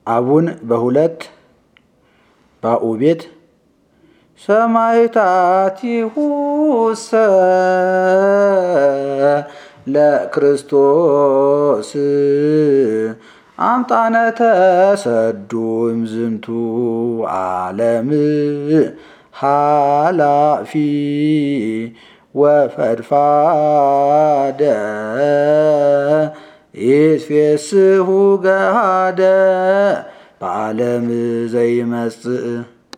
አቡን በሁለት ባኡ ቤት ሰማዕታቲሁሰ ለክርስቶስ አምጣነ ተሰዱ እምዝንቱ ዓለም ኃላፊ ወፈድፋደ ይትፌስሑ ገሃደ በዓለም ዘይመጽእ